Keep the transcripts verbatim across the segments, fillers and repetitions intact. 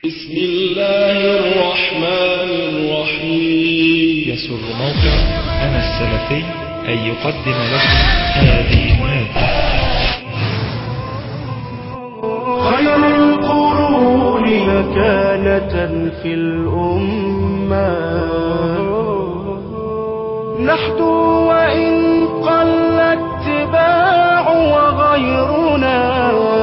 بسم الله الرحمن الرحيم. يسر موقع أنا السلفي أن يقدم لكم هذه المادة. خير القرون مكانة في الأمة نحدو وإن قل اتباع وغيرنا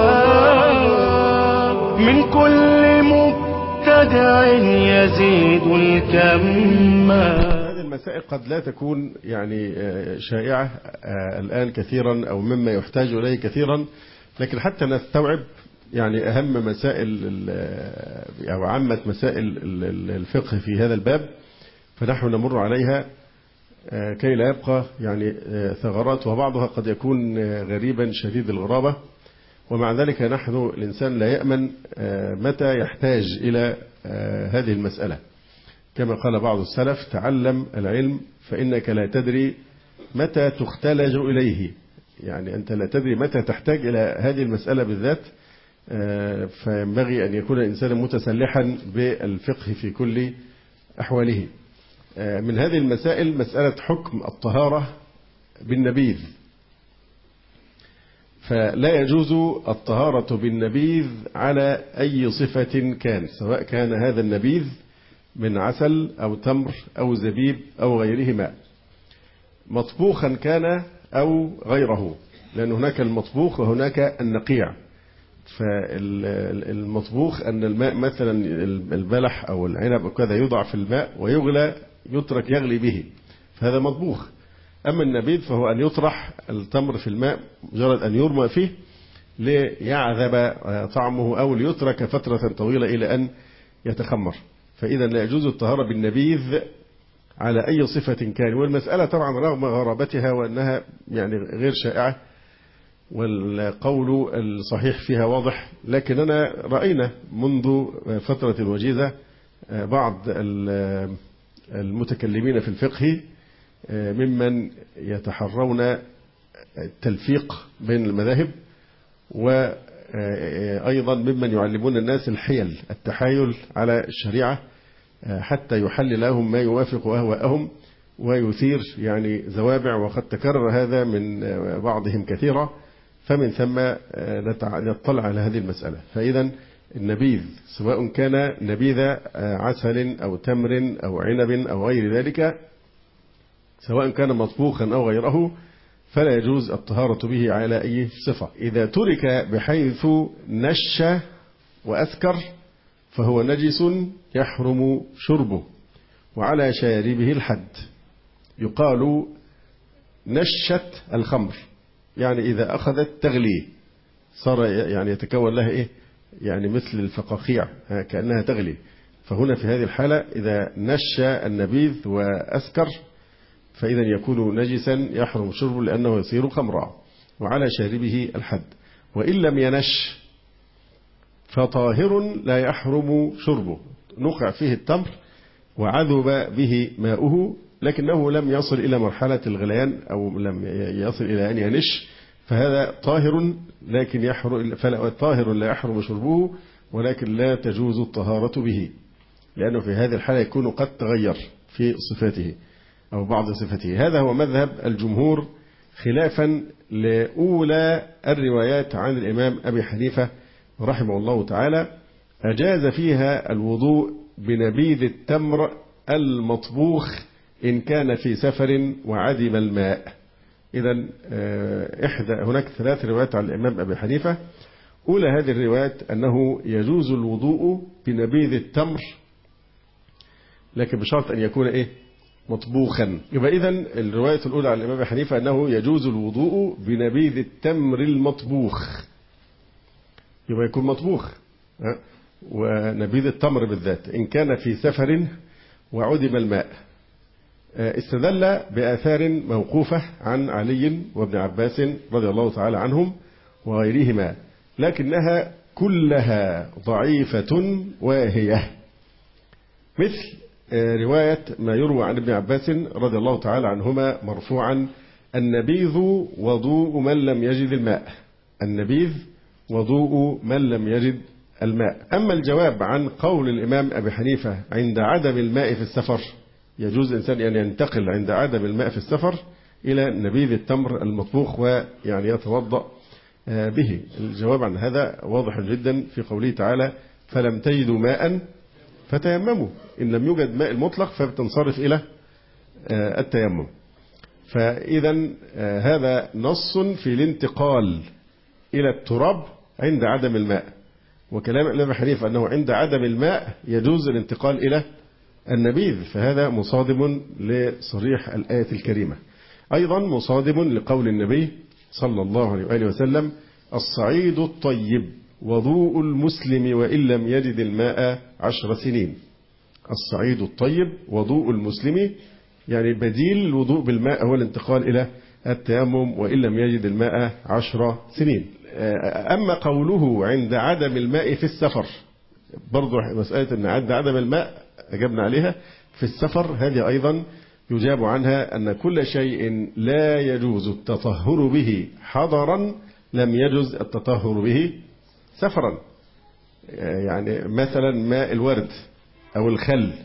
من كل مبتدع يزيد الكم. هذه المسائل قد لا تكون يعني شائعة الآن كثيرا أو مما يحتاج إليه كثيرا، لكن حتى نستوعب يعني أهم مسائل أو عامة مسائل الفقه في هذا الباب، فنحن نمر عليها كي لا يبقى يعني ثغرات، وبعضها قد يكون غريبا شديد الغرابة، ومع ذلك نحن الإنسان لا يأمن متى يحتاج إلى هذه المسألة. كما قال بعض السلف: تعلم العلم فإنك لا تدري متى تختلج إليه، يعني أنت لا تدري متى تحتاج إلى هذه المسألة بالذات، فينبغي أن يكون الإنسان متسلحا بالفقه في كل أحواله. من هذه المسائل مسألة حكم الطهارة بالنبيذ، فلا يجوز الطهارة بالنبيذ على أي صفة كان، سواء كان هذا النبيذ من عسل أو تمر أو زبيب أو غيرهما، مطبوخا كان أو غيره، لأن هناك المطبوخ وهناك النقيع. فالمطبوخ أن الماء مثلا البلح أو العنب وكذا يوضع في الماء ويغلى، يترك يغلي به، فهذا مطبوخ. أما النبيذ فهو أن يطرح التمر في الماء مجرد أن يرمى فيه ليعذب طعمه أو ليترك فترة طويلة إلى أن يتخمر. فإذا لا يجوز الطهارة بالنبيذ على أي صفة كان. والمسألة طبعا رغم غرابتها وأنها يعني غير شائعة والقول الصحيح فيها واضح، لكننا رأينا منذ فترة وجيزة بعض المتكلمين في الفقه ممن يتحرون التلفيق بين المذاهب، وأيضا ممن يعلمون الناس الحيل التحايل على الشريعة حتى يحل لهم ما يوافق أهواءهم ويثير يعني زوابع، وقد تكرر هذا من بعضهم كثيرا، فمن ثم نطلع على هذه المسألة. فإذا النبيذ سواء كان نبيذ عسل أو تمر أو عنب أو غير ذلك، سواء كان مطبوخا أو غيره، فلا يجوز الطهارة به على أي صفة. إذا ترك بحيث نش وأسكر فهو نجس يحرم شربه، وعلى شاربه الحد. يقال نشت الخمر، يعني إذا أخذت تغلي صار يعني يتكون لها إيه، يعني مثل الفقاقيع كأنها تغلي. فهنا في هذه الحالة إذا نش النبيذ وأسكر فإذا يكون نجسا يحرم شربه لأنه يصير خمرا، وعلى شاربه الحد. وإن لم ينش فطاهر لا يحرم شربه، نقع فيه التمر وعذب به ماؤه لكنه لم يصل إلى مرحلة الغليان أو لم يصل إلى أن ينش، فهذا طاهر لكن يحرم، فلا طاهر لا يحرم شربه ولكن لا تجوز الطهارة به، لأنه في هذه الحالة يكون قد تغير في صفاته أو بعض صفته. هذا هو مذهب الجمهور خلافا لأولى الروايات عن الإمام أبي حنيفة رحمه الله تعالى، أجاز فيها الوضوء بنبيذ التمر المطبوخ إن كان في سفر وعدم الماء. إذن إحدى هناك ثلاث روايات عن الإمام أبي حنيفة. أولى هذه الروايات أنه يجوز الوضوء بنبيذ التمر، لكن بشرط أن يكون إيه مطبوخا. يبقى إذن الرواية الأولى عن الإمام أبي حنيفة أنه يجوز الوضوء بنبيذ التمر المطبوخ، يبقى يكون مطبوخ، ونبيذ التمر بالذات إن كان في سفر وعدم الماء. استدل بآثار موقوفة عن علي وابن عباس رضي الله تعالى عنهم وغيرهما، لكنها كلها ضعيفة واهية، مثل رواية ما يروى عن ابن عباس رضي الله تعالى عنهما مرفوعا: النبيذ وضوء من لم يجد الماء، النبيذ وضوء من لم يجد الماء. أما الجواب عن قول الإمام أبي حنيفة عند عدم الماء في السفر، يجوز الإنسان أن ينتقل عند عدم الماء في السفر إلى نبيذ التمر المطبوخ ويعني يتوضأ به. الجواب عن هذا واضح جدا في قوله تعالى فلم تجدوا ماء فتيمموا. إن لم يوجد ماء المطلق فبتنصرف إلى التيمم. فإذا هذا نص في الانتقال إلى التراب عند عدم الماء. وكلام الإمام حنيفة أنه عند عدم الماء يجوز الانتقال إلى النبيذ، فهذا مصادم لصريح الآية الكريمة. أيضا مصادم لقول النبي صلى الله عليه وآله وسلم الصعيد الطيب وضوء المسلم وإن لم يجد الماء عشر سنين. الصعيد الطيب وضوء المسلم يعني بديل الوضوء بالماء هو الانتقال إلى التيمم وإن لم يجد الماء عشر سنين. أما قوله عند عدم الماء في السفر، برضو مسألة أن عند عدم الماء أجبنا عليها في السفر، هذه أيضا يجاب عنها أن كل شيء لا يجوز التطهر به حضرا لم يجوز التطهر به سفرا. يعني مثلا ماء الورد أو الخل،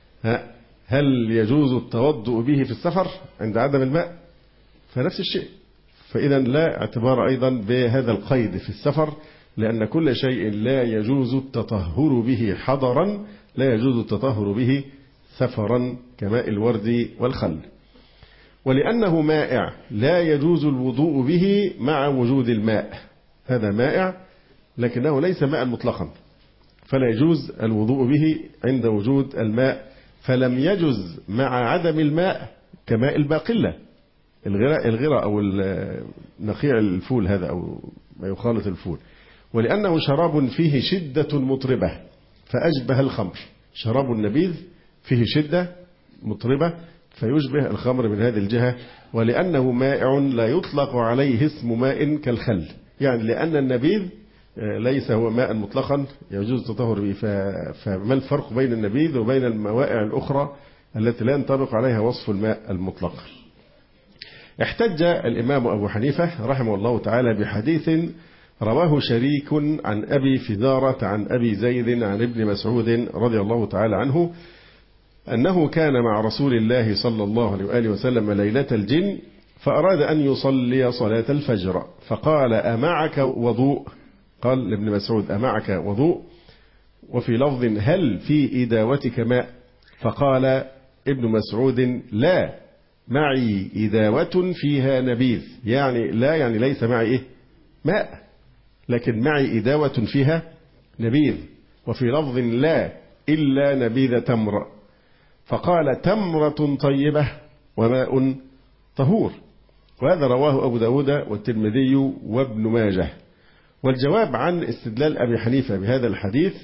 هل يجوز التوضؤ به في السفر عند عدم الماء؟ فنفس الشيء. فإذا لا اعتبار أيضا بهذا القيد في السفر، لأن كل شيء لا يجوز التطهر به حضرا لا يجوز التطهر به سفرا كماء الورد والخل. ولأنه مائع لا يجوز الوضوء به مع وجود الماء. هذا مائع لكنه ليس ماء مطلقا، فلا يجوز الوضوء به عند وجود الماء. فلم يجوز مع عدم الماء كماء الباقلة، الغراء الغراء أو نقيع الفول هذا أو ما يخالط الفول. ولأنه شراب فيه شدة مطربة فأشبه الخمر. شراب النبيذ فيه شدة مطربة فيشبه الخمر من هذه الجهة. ولأنه مائع لا يطلق عليه اسم ماء كالخل، يعني لأن النبيذ ليس هو ماء مطلقا يجوز التطهر به. فما الفرق بين النبيذ وبين الموائع الأخرى التي لا ينطبق عليها وصف الماء المطلق؟ احتج الإمام أبو حنيفة رحمه الله تعالى بحديث رواه شريك عن أبي فدارة عن أبي زيد عن ابن مسعود رضي الله تعالى عنه أنه كان مع رسول الله صلى الله عليه وآله وسلم ليلة الجن فأراد أن يصلي صلاة الفجر فقال أمعك وضوء؟ قال لابن مسعود أمعك وضوء؟ وفي لفظ هل في إداوتك ماء؟ فقال ابن مسعود لا، معي إداوة فيها نبيذ. يعني لا يعني ليس معي إيه؟ ماء، لكن معي إداوة فيها نبيذ. وفي لفظ لا إلا نبيذ تمر. فقال تمرة طيبة وماء طهور. وهذا رواه أبو داود والترمذي وابن ماجه. والجواب عن استدلال أبي حنيفة بهذا الحديث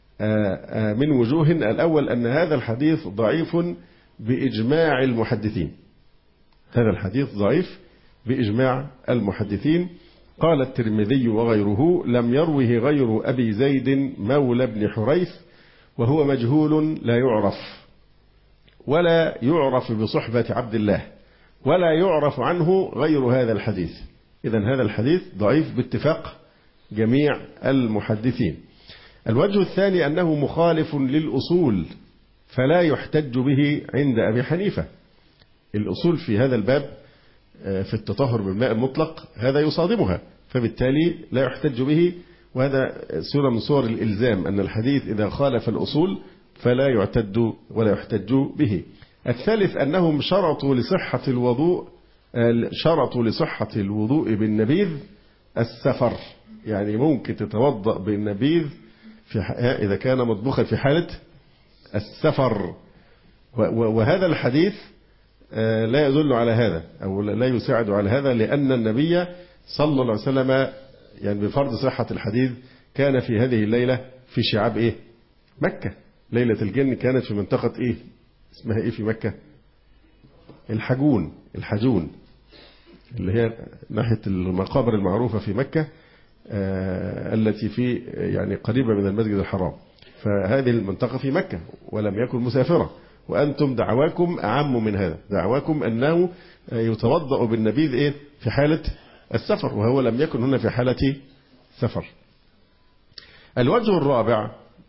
من وجوه. الأول أن هذا الحديث ضعيف بإجماع المحدثين. هذا الحديث ضعيف بإجماع المحدثين. قال الترمذي وغيره لم يروه غير أبي زيد مولى بن حريث وهو مجهول لا يعرف ولا يعرف بصحبة عبد الله ولا يعرف عنه غير هذا الحديث. إذن هذا الحديث ضعيف باتفاق جميع المحدثين. الوجه الثاني أنه مخالف للأصول فلا يحتج به عند أبي حنيفة. الأصول في هذا الباب في التطهر بالماء المطلق هذا يصادمها، فبالتالي لا يحتج به. وهذا صورة من صور الإلزام أن الحديث إذا خالف الأصول فلا يعتد ولا يحتج به. الثالث أنهم شرطوا لصحة الوضوء شرطوا لصحة الوضوء بالنبيذ السفر، يعني ممكن تتوضأ بالنبيذ في إذا كان مطبوخا في حالة السفر. وهذا الحديث لا يدل على هذا أو لا يساعد على هذا، لأن النبي صلى الله عليه وسلم يعني بفرض صحة الحديث كان في هذه الليلة في شعاب إيه؟ مكة. ليلة الجن كانت في منطقة إيه؟ اسمها إيه في مكة؟ الحجون الحجون اللي هي ناحية المقابر المعروفة في مكة آه التي في يعني قريبة من المسجد الحرام. فهذه المنطقة في مكة ولم يكن مسافرة. وأنتم دعواكم أعم من هذا، دعواكم أنه يتوضأ بالنبيذ إيه؟ في حالة السفر، وهو لم يكن هنا في حالة سفر. الوجه الرابع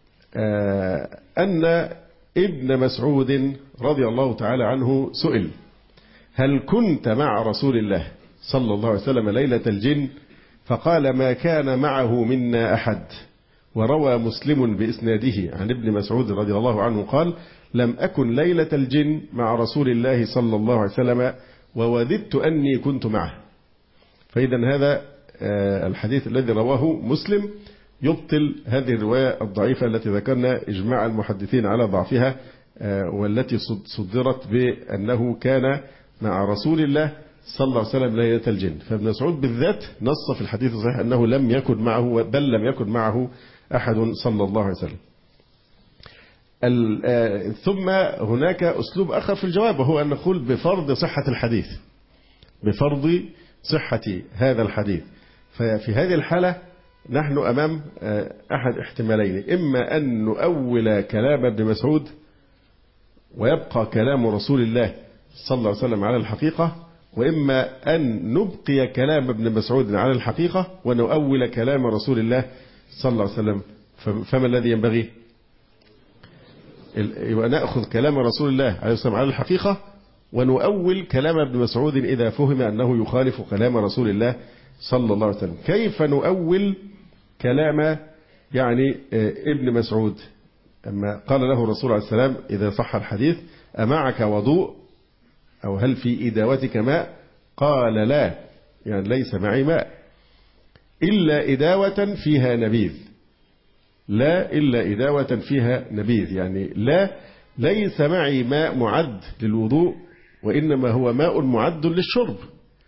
أن ابن مسعود رضي الله تعالى عنه سئل: هل كنت مع رسول الله صلى الله عليه وسلم ليلة الجن؟ فقال: ما كان معه منا أحد. وروى مسلم بإسناده عن ابن مسعود رضي الله عنه قال: لم أكن ليلة الجن مع رسول الله صلى الله عليه وسلم ووددت أني كنت معه. فإذا هذا الحديث الذي رواه مسلم يبطل هذه الرواية الضعيفة التي ذكرنا إجماع المحدثين على ضعفها، والتي صدرت بأنه كان مع رسول الله صلى الله عليه وسلم ليلة الجن. فابن مسعود بالذات نص في الحديث الصحيح أنه لم يكن معه، بل لم يكن معه أحد صلى الله عليه وسلم. ثم هناك أسلوب آخر في الجواب، وهو أن نقول بفرض صحة الحديث، بفرض صحة هذا الحديث. ففي هذه الحالة نحن أمام أحد احتمالين: إما أن نؤول كلام ابن مسعود ويبقى كلام رسول الله صلى الله عليه وسلم على الحقيقة، وإما أن نبقي كلام ابن مسعود على الحقيقة ونؤول كلام رسول الله صلى الله عليه وسلم. فما الذي ينبغي؟ يبقى نأخذ كلام رسول الله عليه السلام على الحقيقة ونؤول كلام ابن مسعود إذا فهم أنه يخالف كلام رسول الله صلى الله عليه وسلم. كيف نؤول كلام يعني ابن مسعود؟ أما قال له الرسول عليه السلام إذا صح الحديث: أمعك وضوء أو هل في إداوتك ماء؟ قال: لا، يعني ليس معي ماء إلا إداوة فيها نبيذ. لا إلا إداوة فيها نبيذ، يعني لا، ليس معي ماء معد للوضوء، وإنما هو ماء معد للشرب.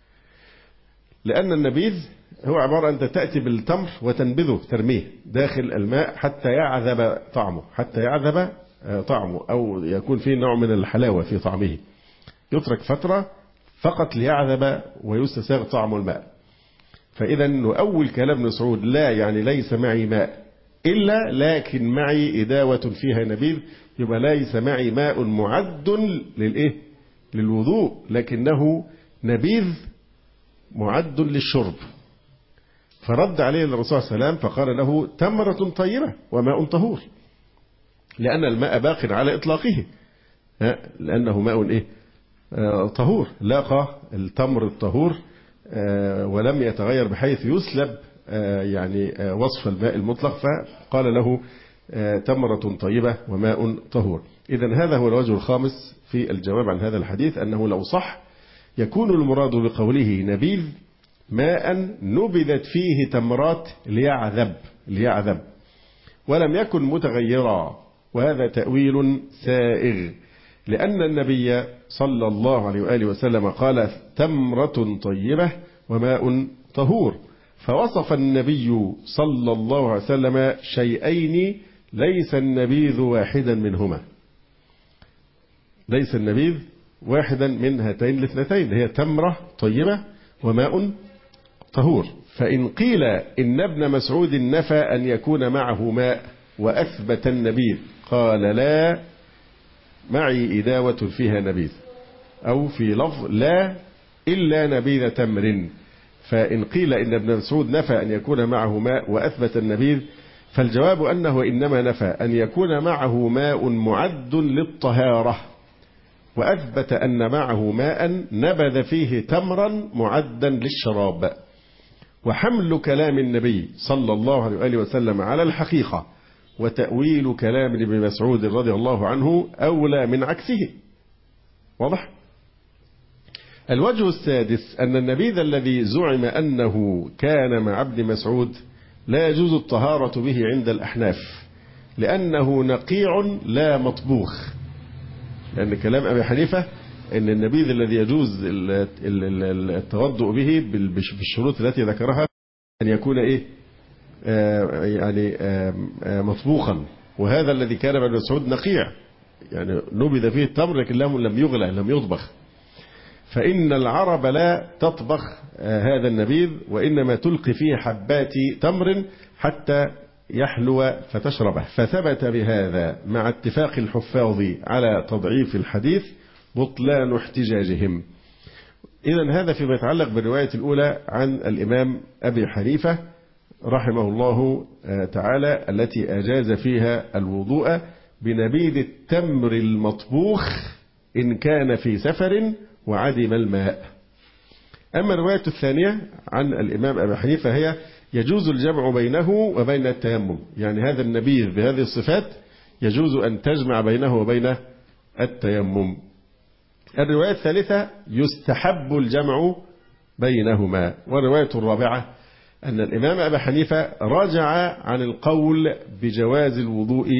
لأن النبيذ هو عبارة أنت تأتي بالتمر وتنبذه، ترميه داخل الماء حتى يعذب طعمه، حتى يعذب طعمه أو يكون فيه نوع من الحلاوة في طعمه، يترك فترة فقط ليعذب ويستساغ طعم الماء. فإذا نؤول كلام ابن مسعود: لا، يعني ليس معي ماء إلا لكن معي إداوة فيها نبيذ، يبقى ليس معي ماء معد للإيه؟ للوضوء، لكنه نبيذ معد للشرب. فرد عليه الرسول صلى الله عليه وسلم فقال له: تمرة طيبة وماء طهور، لأن الماء باق على إطلاقه، لأنه ماء إيه؟ طهور، لاقى التمر الطهور ولم يتغير بحيث يسلب يعني وصف الماء المطلق، فقال له: تمرة طيبة وماء طهور. إذن هذا هو الوجه الخامس في الجواب عن هذا الحديث، أنه لو صح يكون المراد بقوله نبيذ ماء نبذت فيه تمرات ليعذب ليعذب ولم يكن متغيرا، وهذا تأويل سائغ، لأن النبي صلى الله عليه وآله وسلم قال: تمرة طيبة وماء طهور، فوصف النبي صلى الله عليه وسلم شيئين ليس النبيذ واحدا منهما، ليس النبيذ واحدا من هاتين الاثنتين، هي تمرة طيبة وماء طهور. فإن قيل إن ابن مسعود نفى أن يكون معه ماء وأثبت النبيذ، قال: لا، معي إداوة فيها نبيذ، أو في لفظ: لا إلا نبيذ تمر. فإن قيل إن ابن مسعود نفى أن يكون معه ماء وأثبت النبيذ، فالجواب أنه إنما نفى أن يكون معه ماء معد للطهارة، وأثبت أن معه ماء نبذ فيه تمرا معدا للشراب. وحمل كلام النبي صلى الله عليه وآله وسلم على الحقيقة وتأويل كلام ابن مسعود رضي الله عنه أولى من عكسه. واضح؟ الوجه السادس أن النبيذ الذي زعم أنه كان مع ابن مسعود لا يجوز الطهارة به عند الأحناف، لأنه نقيع لا مطبوخ. لأن كلام أبي حنيفة أن النبيذ الذي يجوز التوضؤ به بالشروط التي ذكرها أن يكون إيه؟ آه يعني آه آه مطبوخا، وهذا الذي كان ابن مسعود نقيع، يعني نبذ فيه التمر لكن لم يغلى، لم يطبخ. فإن العرب لا تطبخ هذا النبيذ، وإنما تلقي فيه حبات تمر حتى يحلو فتشربه. فثبت بهذا مع اتفاق الحفاظ على تضعيف الحديث بطلان احتجاجهم. إذن هذا فيما يتعلق بالرواية الأولى عن الإمام أبي حنيفة رحمه الله تعالى التي أجاز فيها الوضوء بنبيذ التمر المطبوخ إن كان في سفر وعدم الماء. أما الرواية الثانية عن الإمام أبي حنيفة هي يجوز الجمع بينه وبين التيمم، يعني هذا النبيذ بهذه الصفات يجوز أن تجمع بينه وبين التيمم. الرواية الثالثة يستحب الجمع بينهما. والرواية الرابعة أن الإمام أبي حنيفة رجع عن القول بجواز الوضوء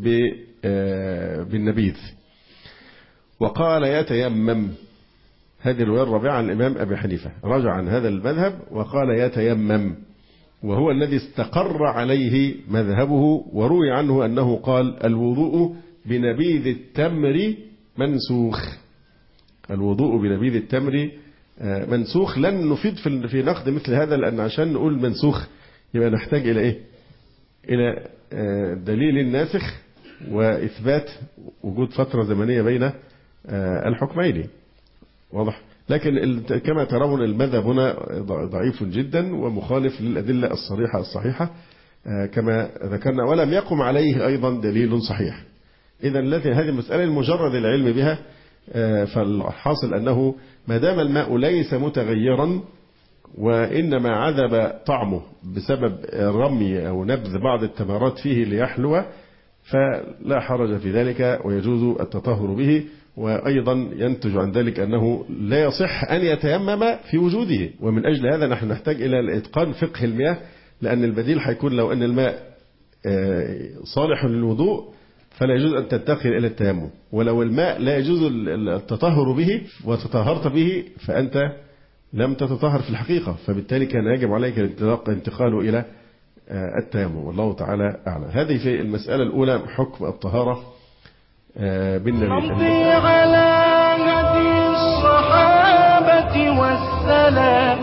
بالنبيذ وقال يتيمم. هذه الرواية الرابعة عن الإمام أبي حنيفة، رجع عن هذا المذهب وقال يتيمم، وهو الذي استقر عليه مذهبه. وروي عنه أنه قال الوضوء بنبيذ التمر منسوخ. الوضوء بنبيذ التمر منسوخ. لن نفيد في نقد مثل هذا، لأن عشان نقول منسوخ يبقى نحتاج إلى إيه؟ إلى دليل الناسخ وإثبات وجود فترة زمنية بين الحكمين. واضح؟ لكن كما ترون المذهب هنا ضعيف جدا ومخالف للأدلة الصريحة الصحيحة كما ذكرنا، ولم يقم عليه أيضا دليل صحيح. إذا هذه المسألة المجرد العلم بها، فالحاصل أنه ما دام الماء ليس متغيرا وإنما عذب طعمه بسبب رمي أو نبذ بعض التمرات فيه ليحلو، فلا حرج في ذلك ويجوز التطهر به. وأيضا ينتج عن ذلك أنه لا يصح أن يتيمم في وجوده. ومن أجل هذا نحن نحتاج إلى الإتقان فقه المياه، لأن البديل حيكون لو أن الماء صالح للوضوء فلا يجوز أن تنتقل إلى التيمم، ولو الماء لا يجوز التطهر به وتطهرت به فأنت لم تتطهر في الحقيقة، فبالتالي كان يجب عليك الانتقال إلى التيمم. والله تعالى أعلم. هذه في المسألة الأولى حكم الطهارة بالنبي. نمضي على هدي الصحابة والسلام،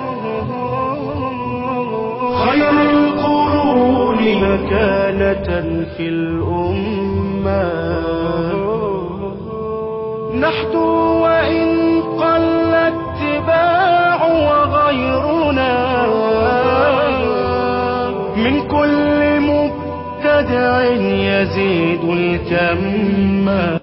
خير القرون مكانة في الأمة، نحدو وإن قل اتباع وغيرنا من كل مبتدع يزيد الكم.